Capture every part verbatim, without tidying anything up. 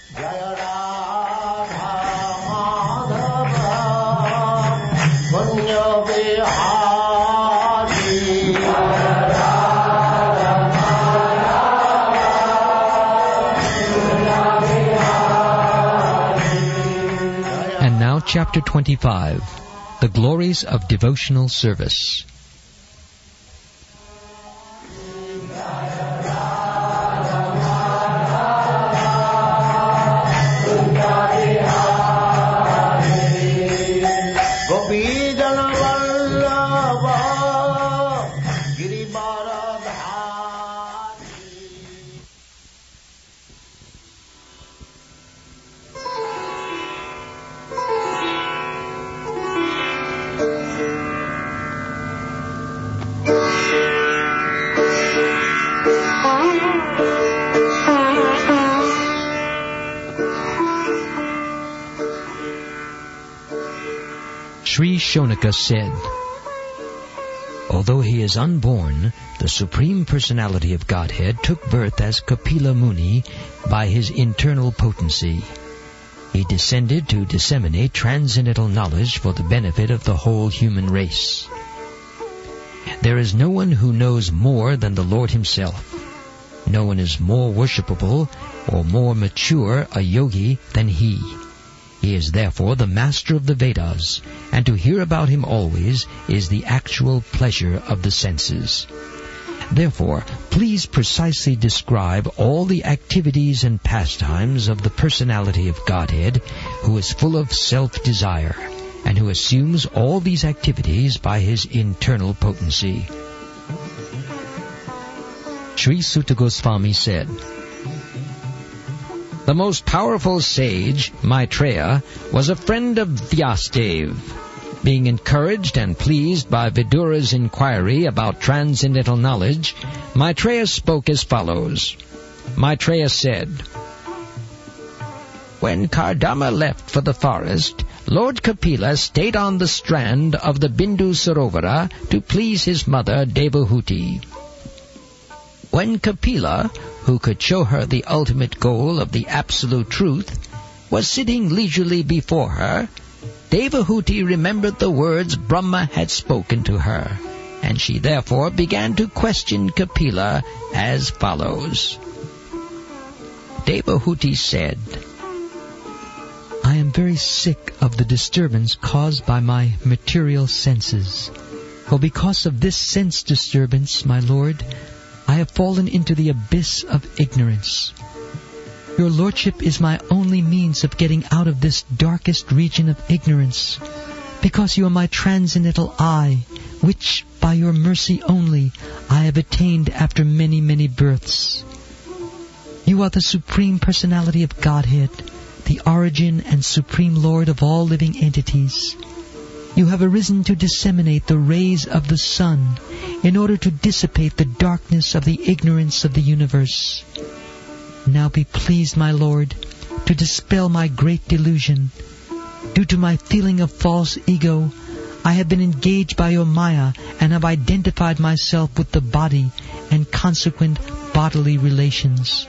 Chapter twenty-five, The Glories of Devotional Service. Sri Shonaka said, although he is unborn, the Supreme Personality of Godhead took birth as Kapila Muni by his internal potency. He descended to disseminate transcendental knowledge for the benefit of the whole human race. There is no one who knows more than the Lord himself. No one is more worshipable or more mature a yogi than he. He is therefore the master of the Vedas, and to hear about him always is the actual pleasure of the senses. Therefore, please precisely describe all the activities and pastimes of the personality of Godhead, who is full of self-desire, and who assumes all these activities by his internal potency. Sri Sutta Goswami said, the most powerful sage, Maitreya, was a friend of Vyasadeva. Being encouraged and pleased by Vidura's inquiry about transcendental knowledge, Maitreya spoke as follows. Maitreya said, when Kardama left for the forest, Lord Kapila stayed on the strand of the Bindu Sarovara to please his mother Devahuti. When Kapila, who could show her the ultimate goal of the absolute truth, was sitting leisurely before her, Devahuti remembered the words Brahma had spoken to her, and she therefore began to question Kapila as follows. Devahuti said, I am very sick of the disturbance caused by my material senses. For because of this sense disturbance, my Lord, I have fallen into the abyss of ignorance. Your Lordship is my only means of getting out of this darkest region of ignorance, because you are my transcendental eye, which, by your mercy only, I have attained after many, many births. You are the Supreme Personality of Godhead, the origin and Supreme Lord of all living entities. You have arisen to disseminate the rays of the sun in order to dissipate the darkness of the ignorance of the universe. Now be pleased, my Lord, to dispel my great delusion. Due to my feeling of false ego, I have been engaged by your Maya and have identified myself with the body and consequent bodily relations.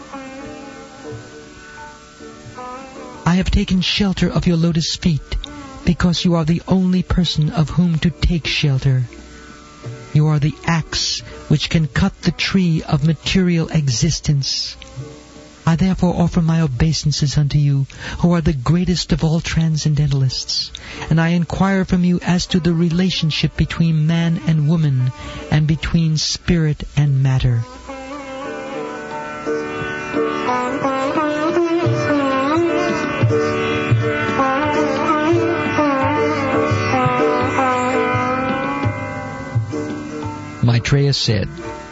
I have taken shelter of your lotus feet, because you are the only person of whom to take shelter. You are the axe which can cut the tree of material existence. I therefore offer my obeisances unto you, who are the greatest of all transcendentalists, and I inquire from you as to the relationship between man and woman, and between spirit and matter. Maitreya said,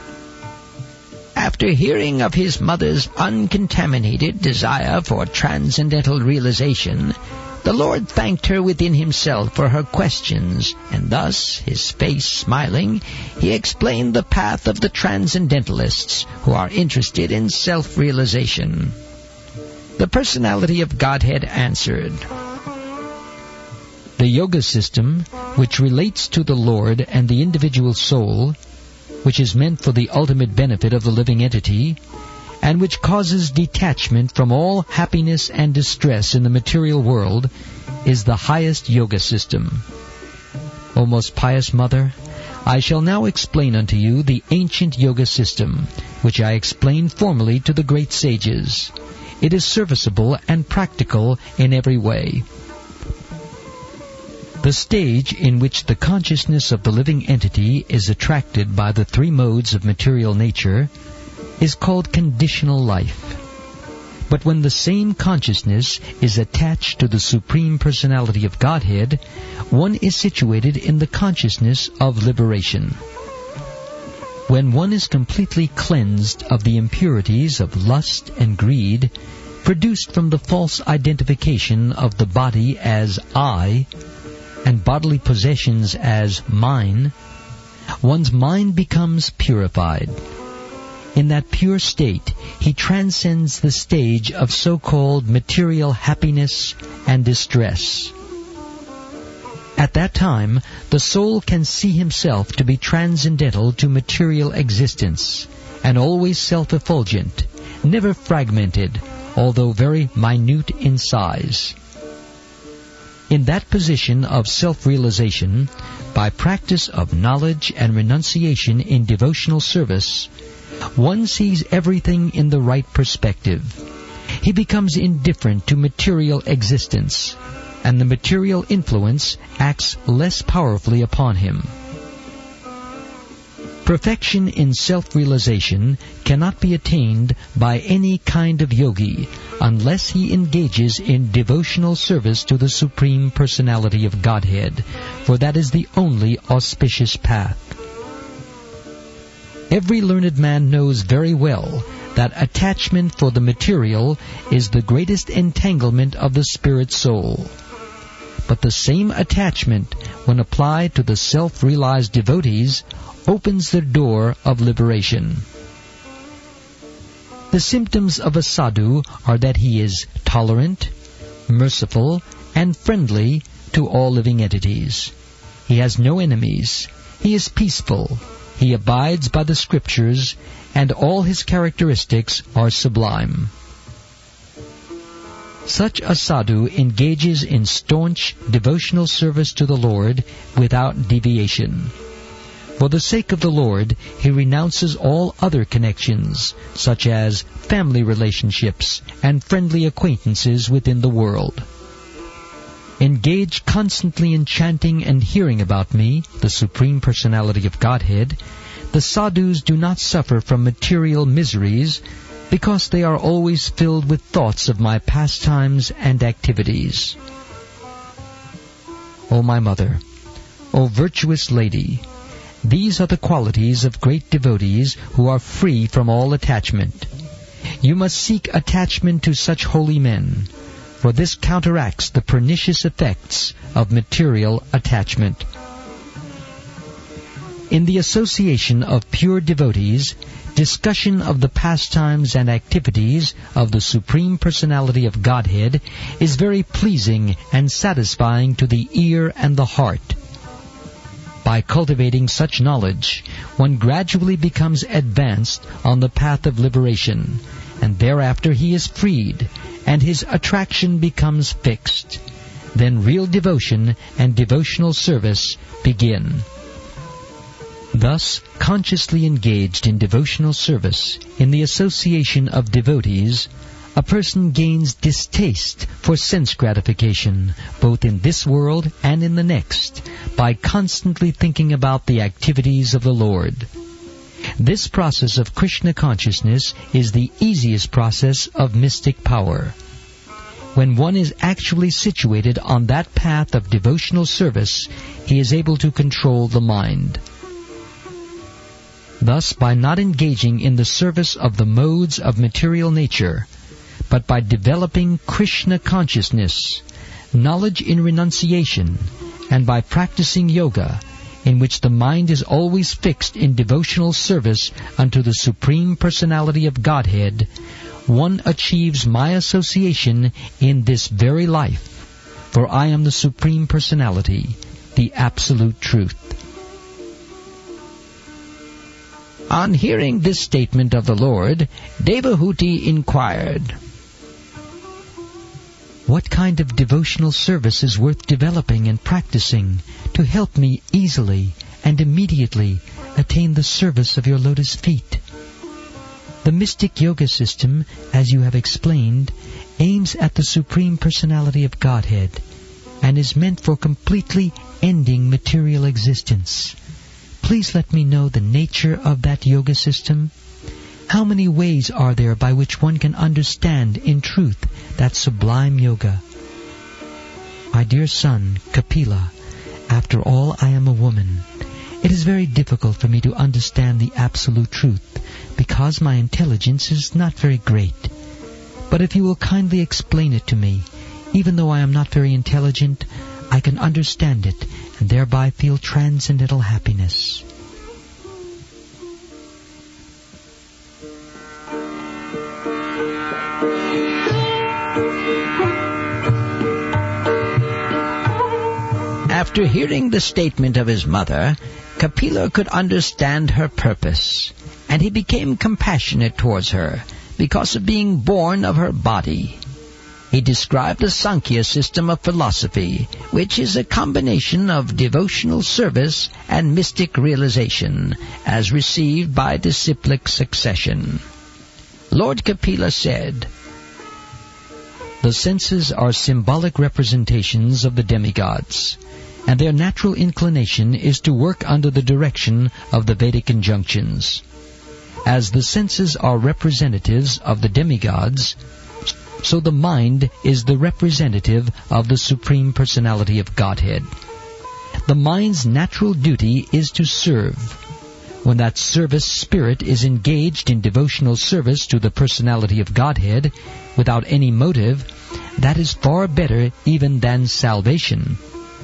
after hearing of his mother's uncontaminated desire for transcendental realization, the Lord thanked her within himself for her questions, and thus, his face smiling, he explained the path of the transcendentalists who are interested in self-realization. The Personality of Godhead answered, the yoga system, which relates to the Lord and the individual soul, which is meant for the ultimate benefit of the living entity, and which causes detachment from all happiness and distress in the material world, is the highest yoga system. O most pious Mother, I shall now explain unto you the ancient yoga system, which I explained formerly to the great sages. It is serviceable and practical in every way. The stage in which the consciousness of the living entity is attracted by the three modes of material nature is called conditional life. But when the same consciousness is attached to the Supreme Personality of Godhead, one is situated in the consciousness of liberation. When one is completely cleansed of the impurities of lust and greed, produced from the false identification of the body as I, and bodily possessions as mine, one's mind becomes purified. In that pure state, he transcends the stage of so-called material happiness and distress. At that time, the soul can see himself to be transcendental to material existence, and always self-effulgent, never fragmented, although very minute in size. In that position of self-realization, by practice of knowledge and renunciation in devotional service, one sees everything in the right perspective. He becomes indifferent to material existence, and the material influence acts less powerfully upon him. Perfection in self-realization cannot be attained by any kind of yogi unless he engages in devotional service to the Supreme Personality of Godhead, for that is the only auspicious path. Every learned man knows very well that attachment for the material is the greatest entanglement of the spirit soul. But the same attachment, when applied to the self-realized devotees, opens the door of liberation. The symptoms of a sadhu are that he is tolerant, merciful, and friendly to all living entities. He has no enemies. He is peaceful. He abides by the scriptures, and all his characteristics are sublime. Such a sadhu engages in staunch devotional service to the Lord without deviation. For the sake of the Lord, he renounces all other connections, such as family relationships and friendly acquaintances within the world. Engage constantly in chanting and hearing about me, the Supreme Personality of Godhead, the sadhus do not suffer from material miseries because they are always filled with thoughts of my pastimes and activities. O my Mother, O virtuous Lady, these are the qualities of great devotees who are free from all attachment. You must seek attachment to such holy men, for this counteracts the pernicious effects of material attachment. In the association of pure devotees, discussion of the pastimes and activities of the Supreme Personality of Godhead is very pleasing and satisfying to the ear and the heart. By cultivating such knowledge, one gradually becomes advanced on the path of liberation, and thereafter he is freed, and his attraction becomes fixed. Then real devotion and devotional service begin. Thus, consciously engaged in devotional service, in the association of devotees, a person gains distaste for sense gratification, both in this world and in the next, by constantly thinking about the activities of the Lord. This process of Krishna consciousness is the easiest process of mystic power. When one is actually situated on that path of devotional service, he is able to control the mind. Thus, by not engaging in the service of the modes of material nature, but by developing Krishna consciousness, knowledge in renunciation, and by practicing yoga, in which the mind is always fixed in devotional service unto the Supreme Personality of Godhead, one achieves my association in this very life, for I am the Supreme Personality, the Absolute Truth. On hearing this statement of the Lord, Devahuti inquired, "What kind of devotional service is worth developing and practicing to help me easily and immediately attain the service of your lotus feet?" The mystic yoga system, as you have explained, aims at the Supreme Personality of Godhead and is meant for completely ending material existence. Please let me know the nature of that yoga system. How many ways are there by which one can understand in truth that sublime yoga? My dear son, Kapila, after all, I am a woman. It is very difficult for me to understand the absolute truth because my intelligence is not very great. But if you will kindly explain it to me, even though I am not very intelligent, I can understand it and thereby feel transcendental happiness. After hearing the statement of his mother, Kapila could understand her purpose, and he became compassionate towards her because of being born of her body. He described the Sankhya system of philosophy, which is a combination of devotional service and mystic realization, as received by disciplic succession. Lord Kapila said, "The senses are symbolic representations of the demigods, and their natural inclination is to work under the direction of the Vedic injunctions. As the senses are representatives of the demigods, so the mind is the representative of the Supreme Personality of Godhead. The mind's natural duty is to serve. When that service spirit is engaged in devotional service to the Personality of Godhead without any motive, that is far better even than salvation.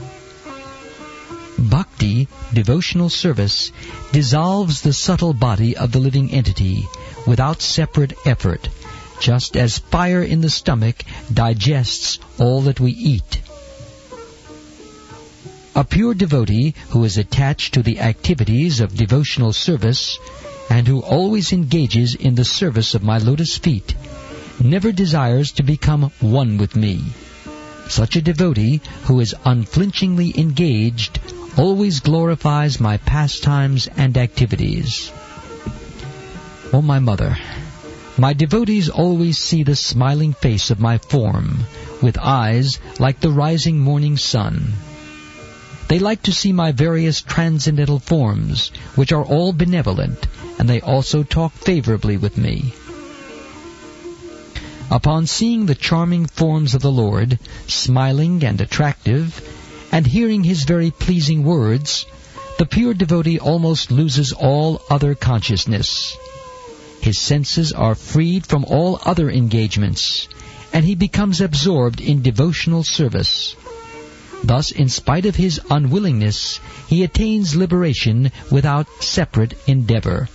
Bhakti, devotional service, dissolves the subtle body of the living entity without separate effort, just as fire in the stomach digests all that we eat. A pure devotee who is attached to the activities of devotional service and who always engages in the service of my lotus feet never desires to become one with me. Such a devotee who is unflinchingly engaged always glorifies my pastimes and activities. O my mother, my devotees always see the smiling face of my form, with eyes like the rising morning sun. They like to see my various transcendental forms, which are all benevolent, and they also talk favorably with me. Upon seeing the charming forms of the Lord, smiling and attractive, and hearing His very pleasing words, the pure devotee almost loses all other consciousness. His senses are freed from all other engagements, and he becomes absorbed in devotional service. Thus, in spite of his unwillingness, he attains liberation without separate endeavor.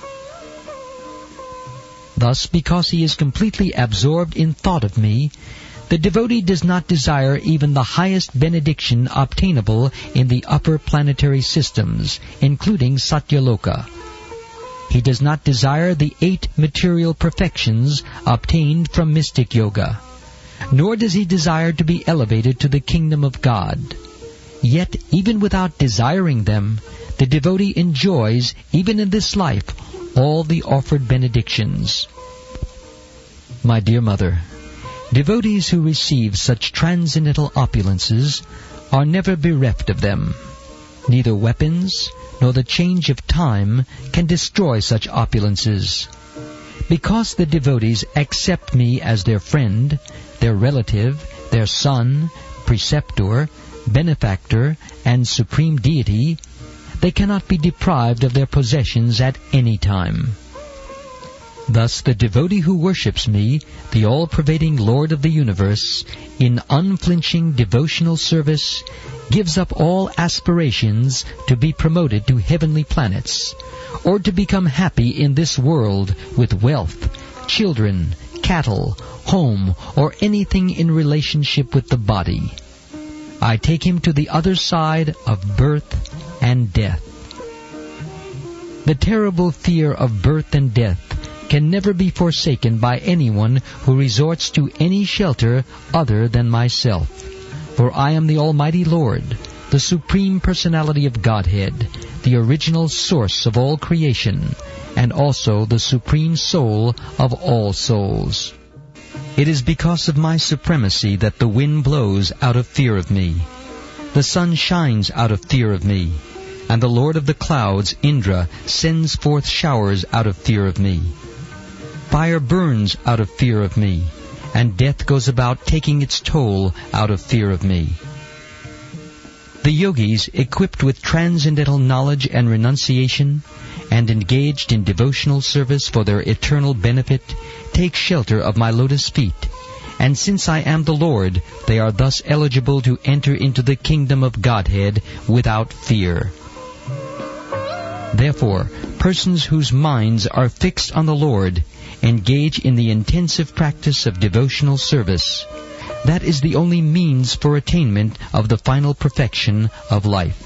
Thus, because he is completely absorbed in thought of me, the devotee does not desire even the highest benediction obtainable in the upper planetary systems, including Satyaloka. He does not desire the eight material perfections obtained from mystic yoga, nor does he desire to be elevated to the kingdom of God. Yet, even without desiring them, the devotee enjoys, even in this life, all the offered benedictions. My dear mother, devotees who receive such transcendental opulences are never bereft of them. Neither weapons nor the change of time can destroy such opulences. Because the devotees accept me as their friend, their relative, their son, preceptor, benefactor, and supreme deity, they cannot be deprived of their possessions at any time. Thus the devotee who worships me, the all-pervading Lord of the universe, in unflinching devotional service, gives up all aspirations to be promoted to heavenly planets, or to become happy in this world with wealth, children, cattle, home, or anything in relationship with the body. I take him to the other side of birth and death. The terrible fear of birth and death can never be forsaken by anyone who resorts to any shelter other than myself. For I am the Almighty Lord, the Supreme Personality of Godhead, the original source of all creation, and also the Supreme Soul of all souls. It is because of my supremacy that the wind blows out of fear of me. The sun shines out of fear of me, and the Lord of the clouds, Indra, sends forth showers out of fear of me. Fire burns out of fear of me, and death goes about taking its toll out of fear of me. The yogis, equipped with transcendental knowledge and renunciation, and engaged in devotional service for their eternal benefit, take shelter of my lotus feet. And since I am the Lord, they are thus eligible to enter into the kingdom of Godhead without fear. Therefore, persons whose minds are fixed on the Lord engage in the intensive practice of devotional service. That is the only means for attainment of the final perfection of life.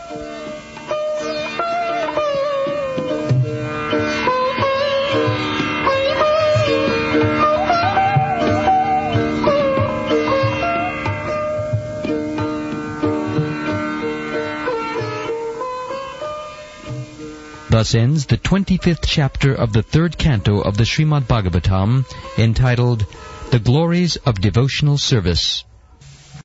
Thus ends the twenty-fifth chapter of the third canto of the Srimad Bhagavatam, entitled The Glories of Devotional Service.